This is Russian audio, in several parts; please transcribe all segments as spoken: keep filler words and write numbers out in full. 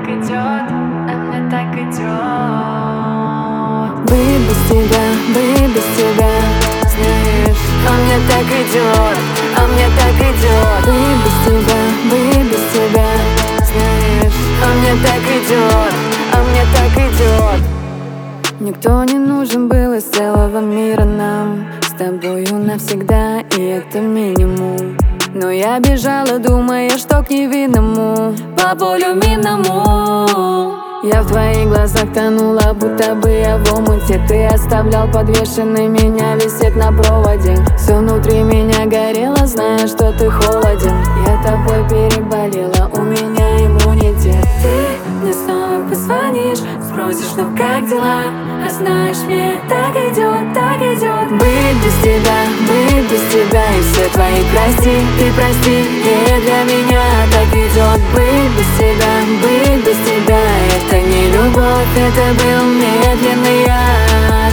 идет, а мне так идет. Быть без тебя, быть без тебя, знаешь, а мне так идет, а мне так идет. Быть без тебя, быть без тебя, знаешь, а мне так идет, а мне так идет. Никто не нужен был из целого мира нам, с тобою навсегда, и это минимум. Но я бежала, думая, что к невинному, по полю минному. Я в твоих глазах тонула, будто бы я в омуте. Ты оставлял подвешенный, меня висеть на проводе. Все внутри меня горело, зная, что ты холоден. Я тобой переболела, у меня иммунитет. Ты мне снова позвонишь, спросишь, ну как дела? А знаешь, мне так идет, так идет. Быть без тебя, быть без тебя, и все твои прости, ты прости. Не для меня так идет. Быть без тебя, быть без тебя, это не любовь, это был медленный яд.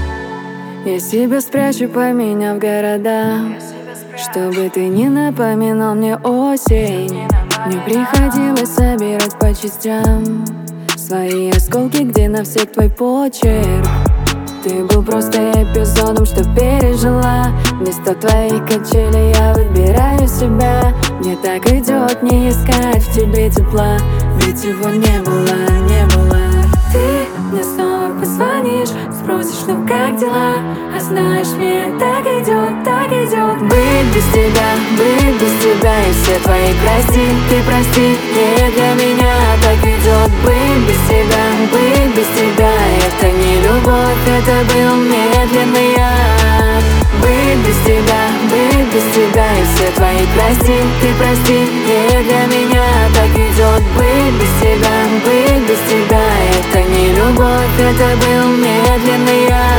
Я себя спрячу, поменяв города, чтобы ты не напоминал мне осень. Мне приходилось собирать по частям свои осколки, где на всех твой почерк. Ты был просто эпизодом, что пережила. Вместо твоих качелей я выбираю себя. Мне так идет не искать в тебе тепла, ведь его не было, не было. Ты мне снова позвонишь, спросишь, ну как дела? А знаешь, мне так идет, так идет. Быть без тебя, быть без тебя, и все твои прости, ты прости. Не для меня так идет. Быть без тебя, быть без тебя, это не любовь, это был медленный яд. Быть без тебя, быть без тебя, и все твои прости, ты прости. Не для меня так идет. Быть без тебя, быть без тебя, это не любовь, это был медленный яд.